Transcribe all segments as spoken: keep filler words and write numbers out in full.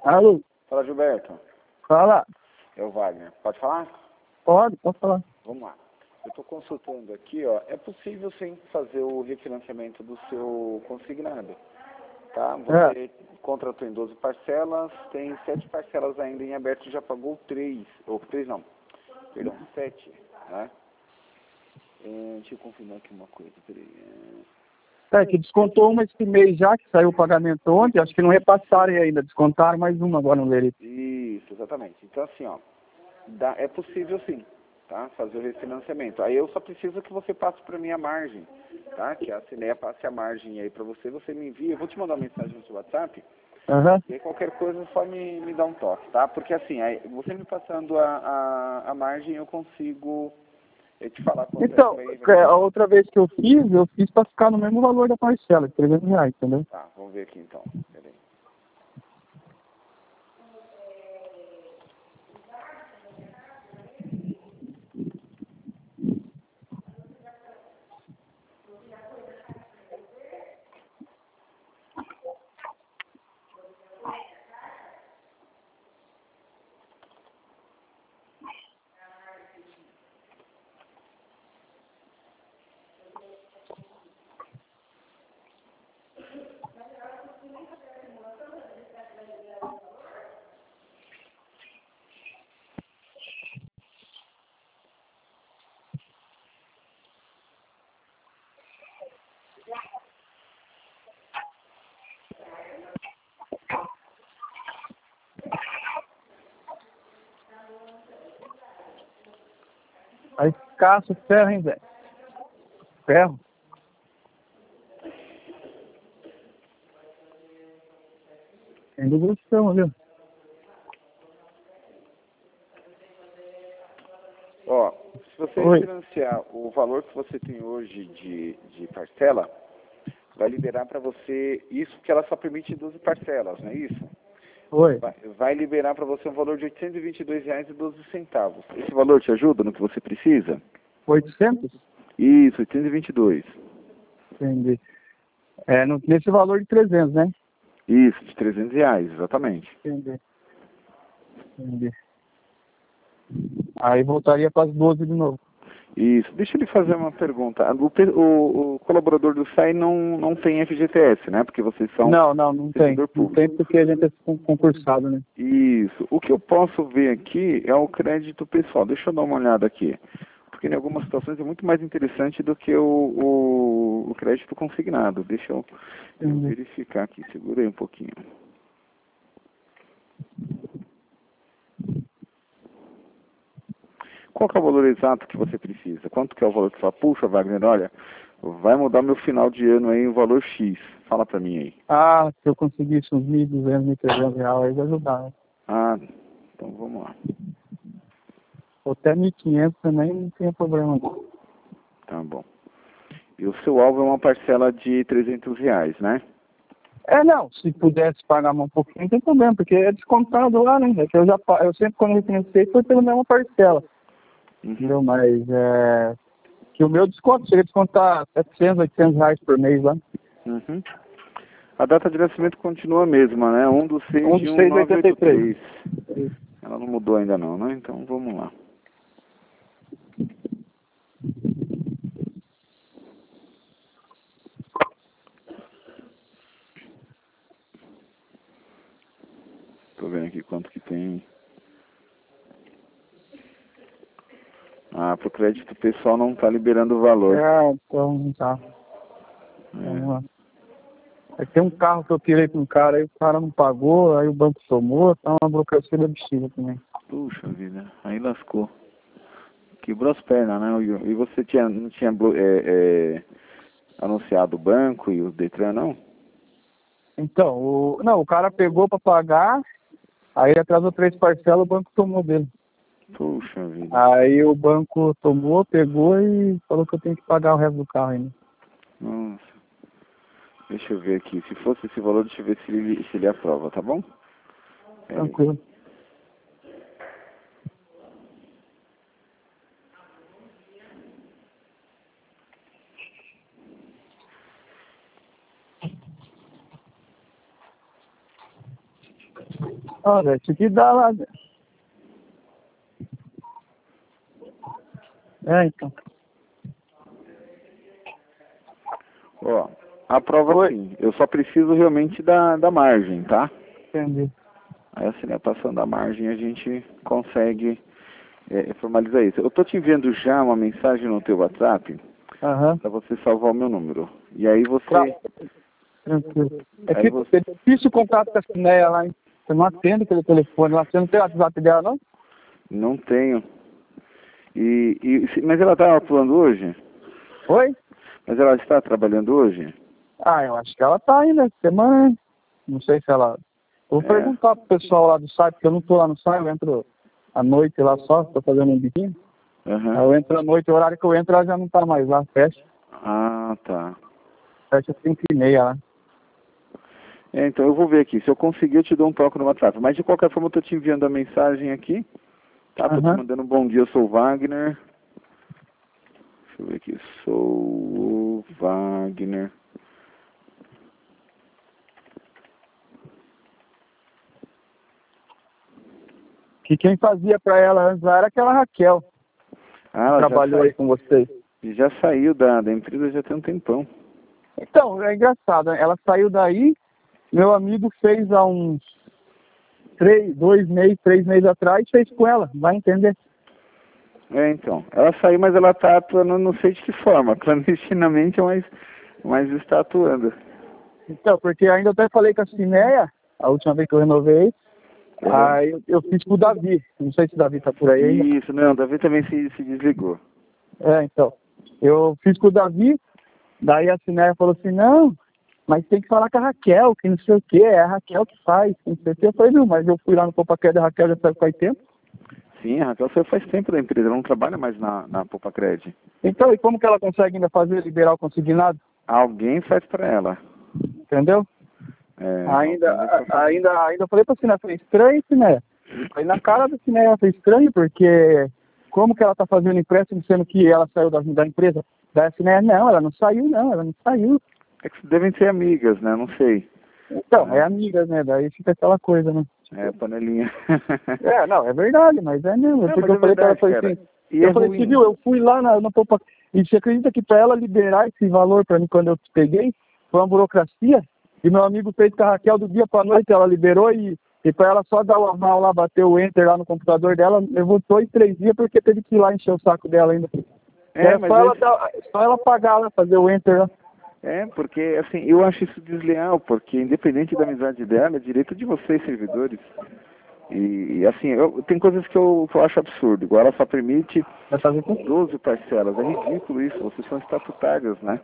Alô? Fala, Gilberto. Fala. É o Wagner. Pode falar? Pode, pode falar. Vamos lá. Eu estou consultando aqui, ó. É possível sim fazer o refinanciamento do seu consignado. Tá? Você É. contratou em doze parcelas, tem sete parcelas ainda em aberto, já pagou três. Ou três não. Perdão, sete. Né? É, deixa eu confirmar aqui uma coisa. Peraí. É... É, que descontou uma esse mês já, que saiu o pagamento ontem, acho que não repassaram ainda, descontaram mais uma agora no Leri. Isso, exatamente. Então assim, ó, dá, é possível sim, tá? Fazer o refinanciamento. Aí eu só preciso que você passe para mim a margem, tá? Que a Cineia passe a margem aí para você, você me envia, eu vou te mandar uma mensagem no seu WhatsApp, Aham. e aí qualquer coisa só me, me dá um toque, tá? Porque assim, aí, você me passando a, a, a margem, eu consigo eu te falar quanto é que Então, vai, vai é, a demorar. outra vez que eu fiz, eu fiz pra ficar no mesmo valor da parcela, trezentos reais, entendeu? Tá, vamos ver aqui então. Peraí. Aí caça o ferro, hein, Zé? Ferro? Tem devolução, viu? Ó, se você Oi. refinanciar o valor que você tem hoje de, de parcela, vai liberar para você isso, que ela só permite doze parcelas, não é isso? Oi. Vai, vai liberar para você um valor de oitocentos e vinte e dois reais e doze centavos. Esse valor te ajuda no que você precisa? oitocentos? Isso, oitocentos e vinte e dois. Entendi. É, no, nesse valor de trezentos, né? Isso, de trezentos reais, exatamente. Entendi. Entendi. Aí voltaria para as doze de novo. Isso. Deixa eu lhe fazer uma pergunta. O, pe- o- o colaborador do S A I não, não tem F G T S, né? Porque vocês são Não, não, não tem. servidor Não público. tem porque a gente é con- concursado, né? Isso. O que eu posso ver aqui é o crédito pessoal. Deixa eu dar uma olhada aqui. Porque em algumas situações é muito mais interessante do que o, o, o crédito consignado. Deixa eu, eu Entendi. verificar aqui. Segura aí um pouquinho. Qual que é o valor exato que você precisa? Quanto que é o valor que você fala? Puxa, Wagner, olha, vai mudar meu final de ano aí, o valor X. Fala pra mim aí. Ah, se eu conseguisse uns mil e duzentos, mil e trezentos reais, ajudar, né? Ah, então vamos lá. Ou até mil e quinhentos também não tem problema. Não. Tá bom. E o seu alvo é uma parcela de trezentos reais, né? É, não, se pudesse pagar mais um pouquinho, não tem problema, porque é descontado lá, né? É que eu, já, pa- eu sempre, quando refinanciei, foi pela mesma parcela, Uhum. entendeu? Mas, é... que o meu desconto, chega a descontar setecentos, oitocentos reais por mês lá. Uhum. A data de nascimento continua a mesma, né? um do seis um de de seis de oitenta e três. mil novecentos e oitenta e três. Ela não mudou ainda não, né? Então vamos lá. Tô vendo aqui quanto que tem. Ah, pro crédito pessoal não tá liberando o valor. É, então tá. Vamos É. lá. Aí tem um carro que eu tirei com um cara, aí o cara não pagou, aí o banco tomou, tá uma burocracia da bexiga também. Puxa vida, aí lascou. Quebrou as pernas, né? E e você tinha, não tinha blo- é, é, anunciado o banco e o Detran, não? Então, o, não, o cara pegou pra pagar, aí ele atrasou três parcelas, o banco tomou dele. Puxa vida. Aí o banco tomou, pegou e falou que eu tenho que pagar o resto do carro ainda. Nossa. Deixa eu ver aqui. Se fosse esse valor, deixa eu ver se ele, se ele aprova, tá bom? Pera aí. Tranquilo. Olha, isso aqui dá lá. É, então. Ó, a prova Oi. sim. Eu só preciso realmente da, da margem, tá? Entendi. Aí assim, né, passando a margem a gente consegue é, formalizar isso. Eu tô te enviando já uma mensagem no teu WhatsApp Aham. para você salvar o meu número. E aí você... Tá. Tranquilo. É Aí que você... é difícil o contato com a Cineia lá, hein? Você não atende aquele telefone lá. Você não tem o WhatsApp dela, não? Não tenho. E, e, se- mas ela está atuando hoje? Oi? Mas ela está trabalhando hoje? Ah, eu acho que ela tá aí, né? Semana. Não sei se ela... Eu vou É. perguntar pro pessoal lá do site, porque eu não tô lá no site, eu entro à noite lá só, tô fazendo um biquinho. Aham. Aí eu entro à noite, o horário que eu entro, ela já não tá mais lá, fecha. Ah, tá. Fecha cinco e meia lá. É, então eu vou ver aqui. Se eu conseguir, eu te dou um toque no WhatsApp. Mas de qualquer forma, eu tô te enviando a mensagem aqui. Tá, tô te Aham. mandando um bom dia, eu sou o Wagner. Deixa eu ver aqui. Sou o Wagner. Que quem fazia pra ela antes lá era aquela Raquel, Ah, que ela já, trabalhou aí sa... com vocês. já saiu da, da empresa já tem um tempão. Então, é engraçado, né? Ela saiu daí, meu amigo fez há uns três, dois meses, três meses atrás, fez com ela, vai entender. É, então. Ela saiu, mas ela tá atuando não sei de que forma. Clandestinamente, mas, mas está atuando. Então, porque ainda até falei com a Cineia, a última vez que eu renovei, Uhum. aí eu, eu fiz com o Davi, não sei se o Davi tá por aí ainda. Isso, não, o Davi também se, se desligou. É, então, eu fiz com o Davi, daí a Cineia falou assim, não, mas tem que falar com a Raquel, que não sei o que, é a Raquel que faz, que não sei o que. Eu falei, não, mas eu fui lá no Popacred, a Raquel já saiu faz tempo. Sim, a Raquel saiu faz tempo da empresa, ela não trabalha mais na, na Popacred. Então, e como que ela consegue ainda fazer liberar o consignado? Alguém faz pra ela. Entendeu? É, Ainda, alguém deixa ela fazer. ainda, ainda eu falei pra Cineia, foi estranho, Cineia. Aí na cara da Cineia foi estranho, porque como que ela tá fazendo empréstimo sendo que ela saiu da, da empresa? Daí a Cineia, não, ela não saiu, não, ela não saiu. É que devem ser amigas, né? Não sei. Então, é É, amiga, né? Daí fica aquela coisa, né? é panelinha. É, não, é verdade, mas é mesmo. Não, Porque mas eu é falei pra ela, verdade, falei cara. assim, E eu é falei assim, ruim. viu, eu fui lá na, na Popa, e você acredita que pra ela liberar esse valor pra mim quando eu peguei, foi uma burocracia, e meu amigo fez com a Raquel do dia pra noite, ela liberou e, e pra ela só dar o aval lá, bater o enter lá no computador dela, levou dois, três dias porque teve que ir lá encher o saco dela ainda. É, Era mas só, ela esse... dar, só ela pagar lá, fazer o enter lá. É, porque, assim, eu acho isso desleal, porque independente da amizade dela, é direito de vocês, servidores. E, e, assim, eu, tem coisas que eu, que eu acho absurdo. Igual ela só permite Vai fazer com... doze parcelas. É ridículo isso, vocês são estatutários, né?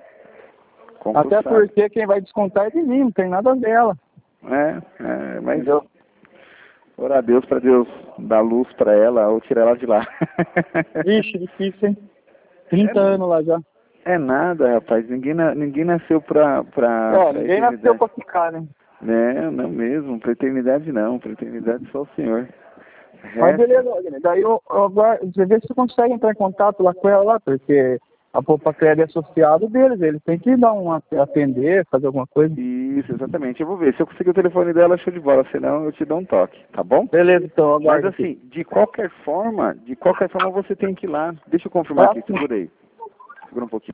Até Concursados. porque quem vai descontar é de mim, não tem nada dela. É, é, mas Entendeu? orar a Deus para Deus dar luz para ela ou tirar ela de lá. Ixi, difícil, hein? trinta É, anos lá já. é nada, rapaz. Ninguém, na- ninguém nasceu pra, pra, É, pra ninguém nasceu eternidade. pra ficar, né? É, não mesmo. Pra eternidade não. Pra eternidade só o Senhor. Mas Resto, beleza, Wagner. Daí eu, eu agora, você vê se você consegue entrar em contato lá com ela lá, porque a Popacred é associado deles, eles têm que dar um atender, fazer alguma coisa. isso, exatamente. Eu vou ver. Se eu conseguir o telefone dela, show de bola. Senão eu te dou um toque, tá bom? Beleza, então, eu Mas aguardo aqui. assim, de qualquer forma, de qualquer forma você tem que ir lá. Deixa eu confirmar Tá? aqui, segura aí. Segura um pouquinho.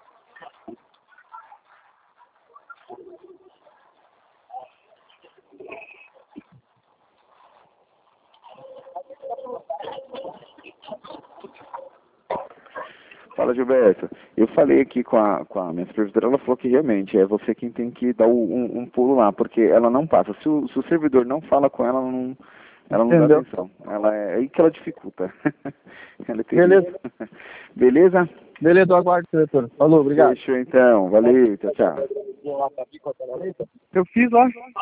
Fala, Gilberto. Eu falei aqui com a, com a minha supervisora, ela falou que realmente é você quem tem que dar o- um, um pulo lá, porque ela não passa. Se o, se o servidor não fala com ela, ela não, ela não dá Entendeu? atenção. Ela é, é aí que ela dificulta. Ela é terrível. Beleza. Beleza? Beleza, eu aguardo, diretor. Falou, obrigado. Fechou então. Valeu, tchau, tchau. Eu fiz lá.